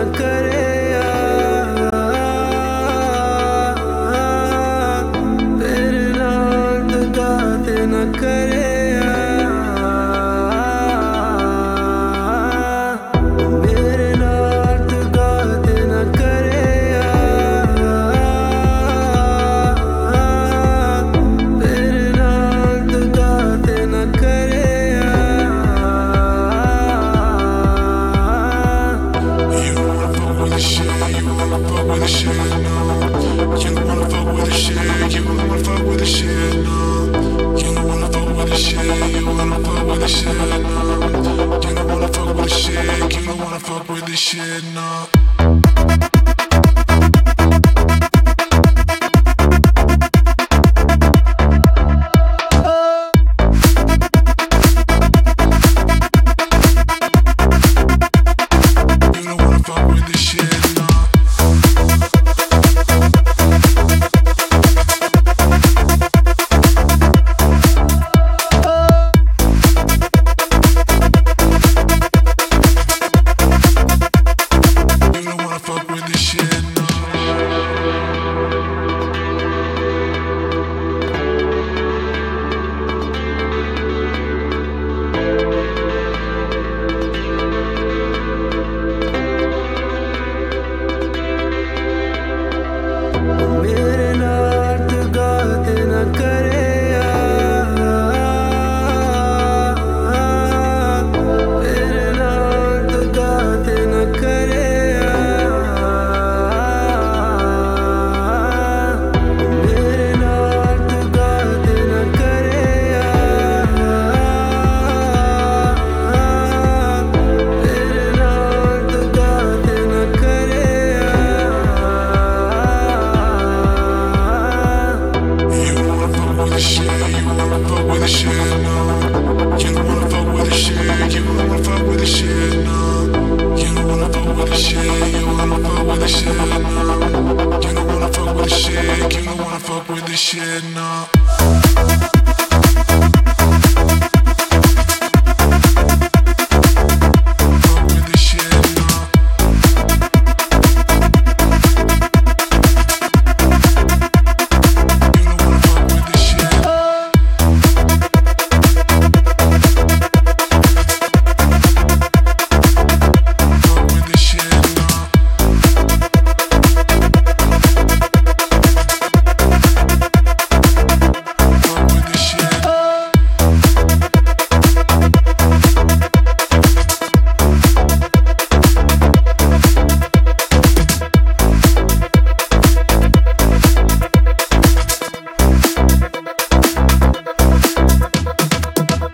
करे तेरे नाल दुआ ते न करे मेरे नाल दुआ ते न करे तेरे नाल दुआ ते न करे You wanna fuck with the shit, no. You don't wanna fuck with the shit, you don't wanna fuck with the shit, no. You don't wanna fuck with the shit, you wanna fuck with the shit, no. You don't wanna fuck with the shit, you don't wanna fuck with the shit, no.